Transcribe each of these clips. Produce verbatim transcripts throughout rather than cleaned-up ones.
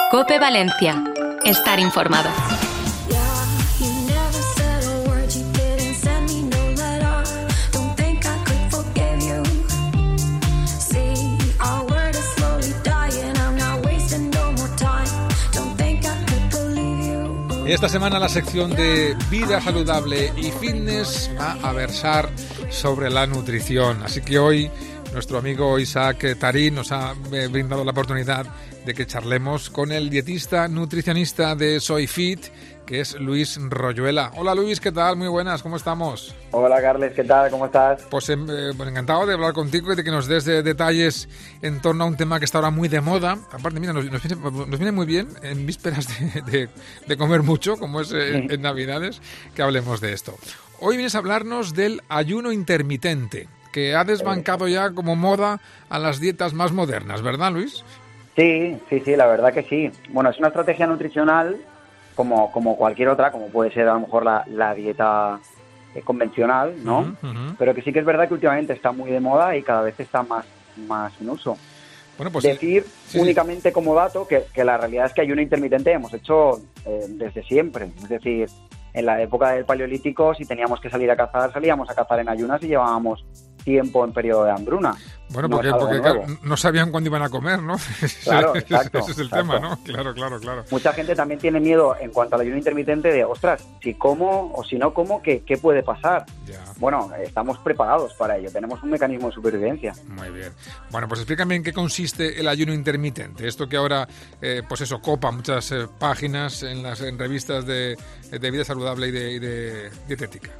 COPE Valencia. Estar informado. Esta semana la sección de vida saludable y fitness va a versar sobre la nutrición. Así que hoy nuestro amigo Isaac Tarín nos ha brindado la oportunidad de que charlemos con el dietista nutricionista de SoyFit, que es Luis Royuela. Hola Luis, ¿qué tal? Muy buenas, ¿cómo estamos? Hola Carles, ¿qué tal? ¿Cómo estás? Pues, eh, pues encantado de hablar contigo y de que nos des de detalles en torno a un tema que está ahora muy de moda. Aparte, mira, nos, nos, viene, nos viene muy bien en vísperas de, de, de comer mucho, como es en, en Navidades, que hablemos de esto. Hoy vienes a hablarnos del ayuno intermitente, que ha desbancado ya como moda a las dietas más modernas, ¿verdad, Luis? Sí, sí, sí, la verdad que sí. Bueno, es una estrategia nutricional como, como cualquier otra, como puede ser a lo mejor la, la dieta eh, convencional, ¿no? Uh-huh, uh-huh. Pero que sí que es verdad que últimamente está muy de moda y cada vez está más, más en uso. Bueno, pues decir sí, únicamente sí. como dato que, que la realidad es que ayuno intermitente hemos hecho eh, desde siempre. Es decir, en la época del Paleolítico, si teníamos que salir a cazar, salíamos a cazar en ayunas y llevábamos tiempo en periodo de hambruna. Bueno, porque, no, porque claro, no sabían cuándo iban a comer, ¿no? Claro, exacto. Ese es el exacto. tema, ¿no? Claro, claro, claro. Mucha gente también tiene miedo en cuanto al ayuno intermitente de, ostras, si como o si no como, ¿qué, qué puede pasar? Ya. Bueno, estamos preparados para ello, tenemos un mecanismo de supervivencia. Muy bien. Bueno, pues explícame en qué consiste el ayuno intermitente. Esto que ahora, eh, pues eso, copa muchas eh, páginas en las en revistas de, de vida saludable y de, y de dietética.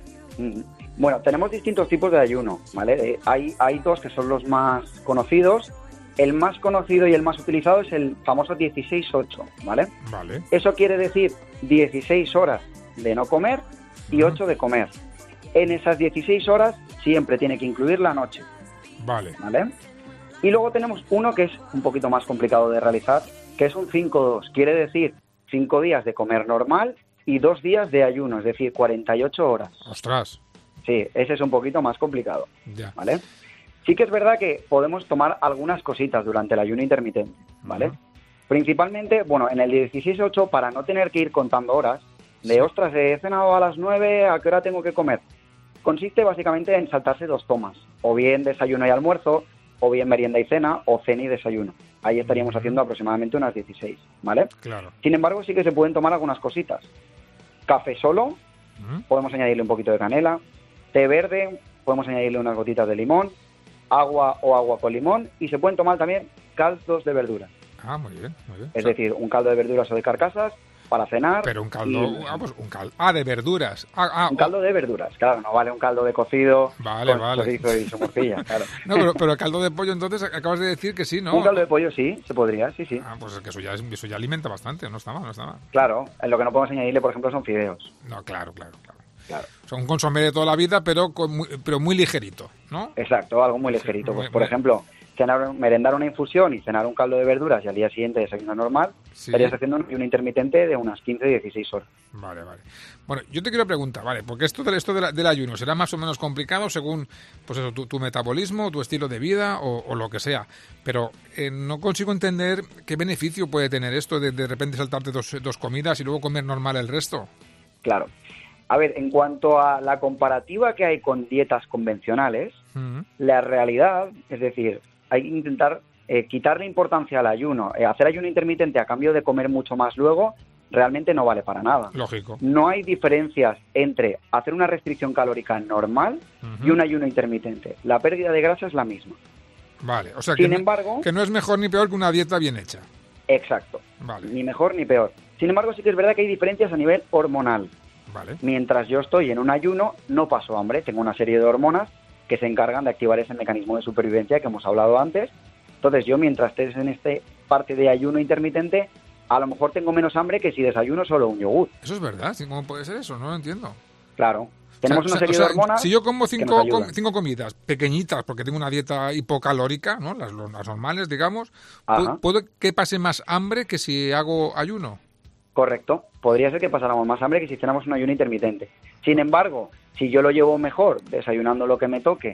Bueno, tenemos distintos tipos de ayuno, ¿vale? Eh, hay, hay dos que son los más conocidos. El más conocido y el más utilizado es el famoso dieciséis ocho, ¿vale? Vale. Eso quiere decir dieciséis horas de no comer y ocho de comer. En esas dieciséis horas siempre tiene que incluir la noche. Vale. ¿Vale? Y luego tenemos uno que es un poquito más complicado de realizar, que es un cinco dos. Quiere decir cinco días de comer normal y dos días de ayuno, es decir, cuarenta y ocho horas. ¡Ostras! Sí, ese es un poquito más complicado, ya. ¿vale? Sí que es verdad que podemos tomar algunas cositas durante el ayuno intermitente, ¿vale? Uh-huh. Principalmente, bueno, en el dieciséis ocho, para no tener que ir contando horas, de, sí. ostras, he cenado a las nueve, ¿a qué hora tengo que comer? Consiste básicamente en saltarse dos tomas, o bien desayuno y almuerzo, o bien merienda y cena, o cena y desayuno. Ahí estaríamos uh-huh. haciendo aproximadamente unas dieciséis, ¿vale? Claro. Sin embargo, sí que se pueden tomar algunas cositas. Café solo, uh-huh. podemos añadirle un poquito de canela. Té verde, podemos añadirle unas gotitas de limón, agua o agua con limón, y se pueden tomar también caldos de verduras. Ah, muy bien, muy bien. Es o sea, decir, un caldo de verduras o de carcasas para cenar. Pero un caldo, y... vamos, un caldo, ah, de verduras. Ah, ah, un caldo de verduras, claro, no vale un caldo de cocido vale, con vale. chorizo y su morcilla, claro. No, pero, pero el caldo de pollo, entonces, acabas de decir que sí, ¿no? Un caldo de pollo sí, se podría, sí, sí. Ah, pues es que eso ya, eso ya alimenta bastante, no está mal, no está mal. Claro, lo que no podemos añadirle, por ejemplo, son fideos. No, claro, claro, claro. Claro. O sea, un consomé de toda la vida, pero con muy, pero muy ligerito, ¿no? Exacto, algo muy ligerito. Sí, muy, pues, por muy... ejemplo, cenar, merendar una infusión y cenar un caldo de verduras y al día siguiente desayuno normal, sí. estarías haciendo un, un intermitente de unas quince a dieciséis horas. Vale, vale. Bueno, yo te quiero preguntar, vale, porque esto, de, esto de la, del ayuno será más o menos complicado según pues eso, tu, tu metabolismo, tu estilo de vida o, o lo que sea, pero eh, no consigo entender qué beneficio puede tener esto de de repente saltarte dos, dos comidas y luego comer normal el resto. Claro. A ver, en cuanto a la comparativa que hay con dietas convencionales, uh-huh. la realidad, es decir, hay que intentar eh, quitarle importancia al ayuno. Eh, hacer ayuno intermitente a cambio de comer mucho más luego, realmente no vale para nada. Lógico. No hay diferencias entre hacer una restricción calórica normal uh-huh. y un ayuno intermitente. La pérdida de grasa es la misma. Vale, o sea Sin que, embargo, no, que no es mejor ni peor que una dieta bien hecha. Exacto. Vale. Ni mejor ni peor. Sin embargo, sí que es verdad que hay diferencias a nivel hormonal. Vale. Mientras yo estoy en un ayuno, no paso hambre. Tengo una serie de hormonas que se encargan de activar ese mecanismo de supervivencia que hemos hablado antes. Entonces, yo mientras estés en esta parte de ayuno intermitente, a lo mejor tengo menos hambre que si desayuno solo un yogur. Eso es verdad. ¿Cómo puede ser eso? No lo entiendo. Claro. Tenemos o sea, una serie o sea, de hormonas. Si yo como cinco, com, cinco comidas pequeñitas, porque tengo una dieta hipocalórica, ¿no? Las, las normales, digamos, ¿puedo, ¿puedo que pase más hambre que si hago ayuno? Correcto. Podría ser que pasáramos más hambre que si hiciéramos un ayuno intermitente. Sin embargo, si yo lo llevo mejor, desayunando lo que me toque,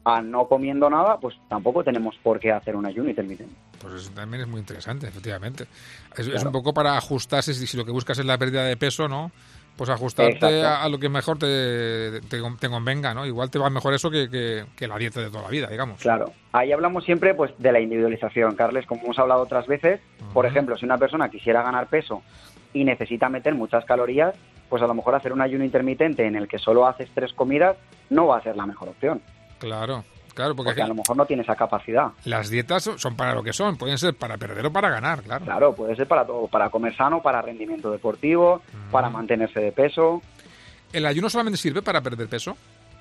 a no comiendo nada, pues tampoco tenemos por qué hacer un ayuno intermitente. Pues eso también es muy interesante, efectivamente. Es, Claro. es un poco para ajustarse, si, si lo que buscas es la pérdida de peso, ¿no? Pues ajustarte a, a lo que mejor te, te, te convenga, ¿no? Igual te va mejor eso que, que, que la dieta de toda la vida, digamos. Claro. Ahí hablamos siempre pues de la individualización, Carles, como hemos hablado otras veces. Uh-huh. Por ejemplo, si una persona quisiera ganar peso y necesita meter muchas calorías, pues a lo mejor hacer un ayuno intermitente en el que solo haces tres comidas no va a ser la mejor opción. Claro. Claro, porque, porque a lo mejor no tiene esa capacidad. Las dietas son para lo que son, pueden ser para perder o para ganar, claro. Claro, puede ser para todo, para comer sano, para rendimiento deportivo, mm. para mantenerse de peso. ¿El ayuno solamente sirve para perder peso?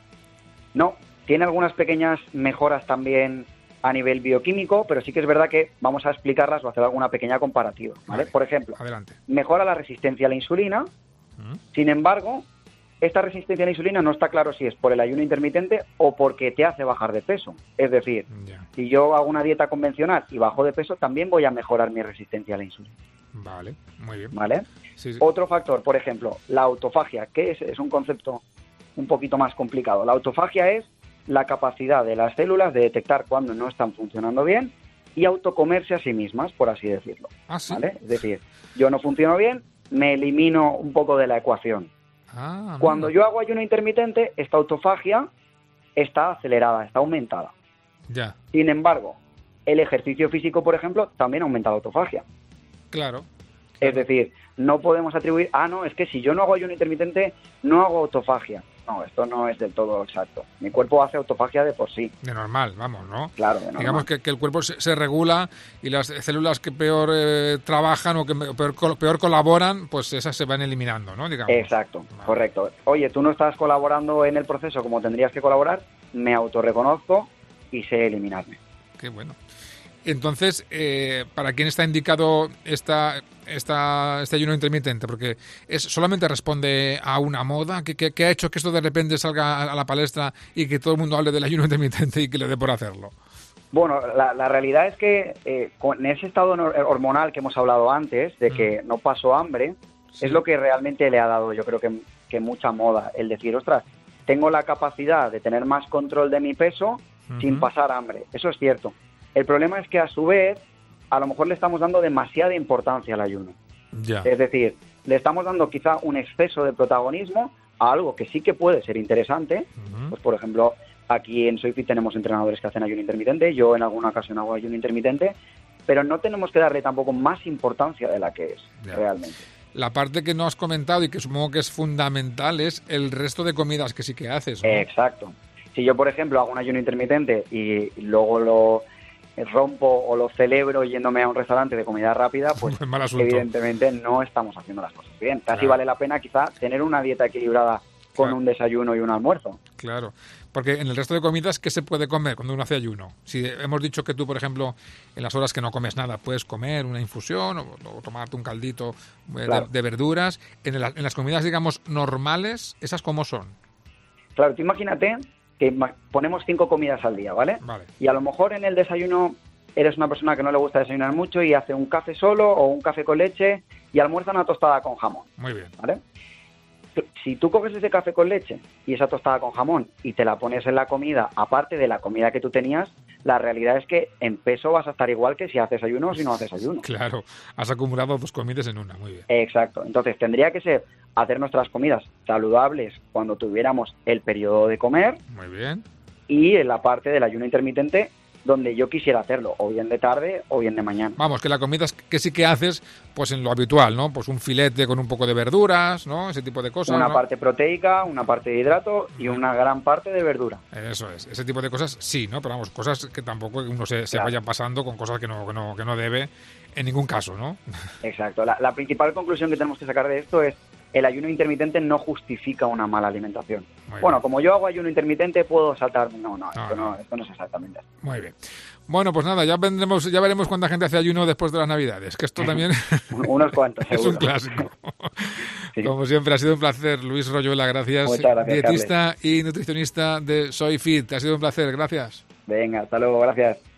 No, tiene algunas pequeñas mejoras también a nivel bioquímico, pero sí que es verdad que vamos a explicarlas o hacer alguna pequeña comparativa, ¿vale? Vale. Por ejemplo, adelante. Mejora la resistencia a la insulina, mm. sin embargo, esta resistencia a la insulina no está claro si es por el ayuno intermitente o porque te hace bajar de peso. Es decir, yeah. si yo hago una dieta convencional y bajo de peso, también voy a mejorar mi resistencia a la insulina. Vale, muy bien. ¿Vale? Sí, sí. Otro factor, por ejemplo, la autofagia, que es, es un concepto un poquito más complicado. La autofagia es la capacidad de las células de detectar cuando no están funcionando bien y autocomerse a sí mismas, por así decirlo. ¿Ah, sí? ¿Vale? Es decir, yo no funciono bien, me elimino un poco de la ecuación. Ah, Cuando yo hago ayuno intermitente, esta autofagia está acelerada, está aumentada. Ya. Sin embargo, el ejercicio físico, por ejemplo, también aumenta la autofagia. Claro. Es decir, no podemos atribuir, ah, no, es que si yo no hago ayuno intermitente, no hago autofagia. No, esto no es del todo exacto. Mi cuerpo hace autofagia de por sí. De normal, vamos, ¿no? Claro, de normal. Digamos que, que el cuerpo se, se regula y las células que peor eh, trabajan o que peor, peor colaboran, pues esas se van eliminando, ¿no? Digamos. Exacto, vale. Correcto. Oye, tú no estás colaborando en el proceso como tendrías que colaborar, me autorreconozco y sé eliminarme. Qué bueno. Entonces, eh, ¿para quién está indicado esta, esta, este ayuno intermitente? Porque es solamente responde a una moda. ¿Qué, qué, qué ha hecho que esto de repente salga a la palestra y que todo el mundo hable del ayuno intermitente y que le dé por hacerlo? Bueno, la, la realidad es que eh, con ese estado hormonal que hemos hablado antes, de que mm. no paso hambre, sí. es lo que realmente le ha dado, yo creo que, que mucha moda. El decir, ostras, tengo la capacidad de tener más control de mi peso uh-huh. sin pasar hambre. Eso es cierto. El problema es que a su vez, a lo mejor le estamos dando demasiada importancia al ayuno. Ya. Es decir, le estamos dando quizá un exceso de protagonismo a algo que sí que puede ser interesante. Uh-huh. Pues por ejemplo, aquí en SoyFit tenemos entrenadores que hacen ayuno intermitente, yo en alguna ocasión hago ayuno intermitente, pero no tenemos que darle tampoco más importancia de la que es ya. realmente. La parte que no has comentado y que supongo que es fundamental es el resto de comidas que sí que haces, ¿no? Exacto. Si yo, por ejemplo, hago un ayuno intermitente y luego lo rompo o lo celebro yéndome a un restaurante de comida rápida, pues evidentemente no estamos haciendo las cosas bien. Casi claro. vale la pena quizá tener una dieta equilibrada con claro. un desayuno y un almuerzo. Claro, porque en el resto de comidas, ¿qué se puede comer cuando uno hace ayuno? Si hemos dicho que tú, por ejemplo, en las horas que no comes nada, puedes comer una infusión o, o tomarte un caldito de, claro. de verduras. En, el, en las comidas, digamos, normales, ¿esas cómo son? Claro, tú imagínate que ponemos cinco comidas al día, ¿vale? Vale. Y a lo mejor en el desayuno eres una persona que no le gusta desayunar mucho y hace un café solo o un café con leche y almuerza una tostada con jamón. Muy bien. ¿Vale? Si tú coges ese café con leche y esa tostada con jamón y te la pones en la comida, aparte de la comida que tú tenías, la realidad es que en peso vas a estar igual que si haces ayuno o si no haces ayuno. Claro, has acumulado dos comidas en una, muy bien. Exacto, entonces tendría que ser hacer nuestras comidas saludables cuando tuviéramos el periodo de comer. Muy bien. Y en la parte del ayuno intermitente donde yo quisiera hacerlo, o bien de tarde o bien de mañana. Vamos, que la comida que sí que haces, pues en lo habitual, ¿no? Pues un filete con un poco de verduras, ¿no? Ese tipo de cosas, Una ¿no? parte proteica, una parte de hidrato y una gran parte de verdura. Eso es, ese tipo de cosas sí, ¿no? Pero vamos, cosas que tampoco uno se, claro. se vaya pasando con cosas que no, que no, que no debe en ningún caso, ¿no? Exacto. La, la principal conclusión que tenemos que sacar de esto es el ayuno intermitente no justifica una mala alimentación. Muy bueno, bien. Como yo hago ayuno intermitente, puedo saltar. No, no, no, esto, no. no, esto no es exactamente así. Muy bien. Bueno, pues nada, ya vendremos, ya veremos cuánta gente hace ayuno después de las Navidades, que esto también unos cuantos, es seguro. un clásico. Sí. Como siempre, ha sido un placer, Luis Royuela, gracias. Muchas gracias, dietista Carles. y nutricionista de SoyFit. Ha sido un placer, gracias. Venga, hasta luego, gracias.